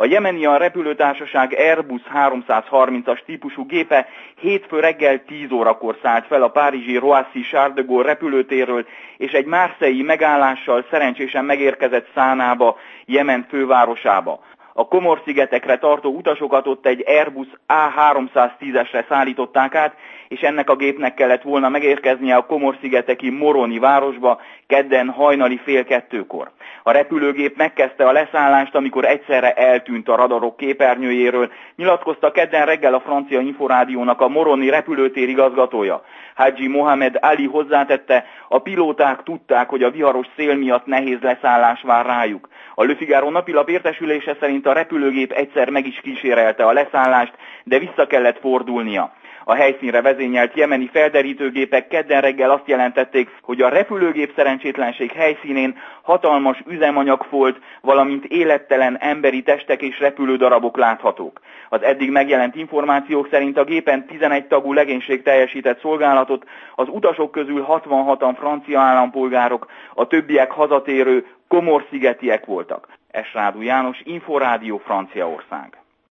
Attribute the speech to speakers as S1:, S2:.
S1: A Jemenian repülőtársaság Airbus 330-as típusú gépe hétfő reggel 10 órakor szállt fel a párizsi Roissy-Charles de Gaulle repülőtérről, és egy marseille-i megállással szerencsésen megérkezett Szánába, Jemen fővárosába. A Comore-szigetekre tartó utasokat ott egy Airbus A310-esre szállították át, és ennek a gépnek kellett volna megérkeznie a Comore-szigeteki Moroni városba kedden hajnali 1:30-kor. A repülőgép megkezdte a leszállást, amikor egyszerre eltűnt a radarok képernyőjéről, nyilatkozta kedden reggel a francia inforádiónak a Moroni repülőtér igazgatója. Hadji Mohamed Ali hozzátette, a pilóták tudták, hogy a viharos szél miatt nehéz leszállás vár rájuk. A Le Figaro napilap értesülése szerint a repülőgép egyszer meg is kísérelte a leszállást, de vissza kellett fordulnia. A helyszínre vezényelt jemeni felderítőgépek kedden reggel azt jelentették, hogy a repülőgép szerencsétlenség helyszínén hatalmas üzemanyagfolt, valamint élettelen emberi testek és repülődarabok láthatók. Az eddig megjelent információk szerint a gépen 11 tagú legénység teljesített szolgálatot, az utasok közül 66-an francia állampolgárok, a többiek hazatérő Comore-szigetiek voltak. Esrádú János, Inforádió, Franciaország.